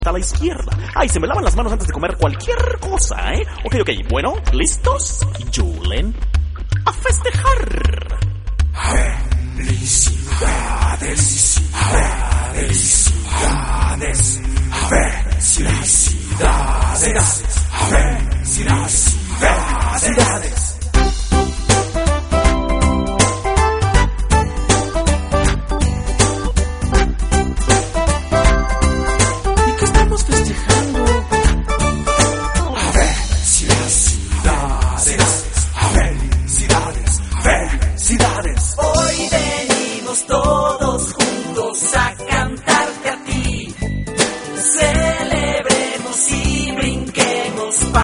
a la izquierda. Ay, se me lavan las manos antes de comer cualquier cosa, ¿eh? Ok, bueno, ¿listos? Julen, a festejar. Felicidades.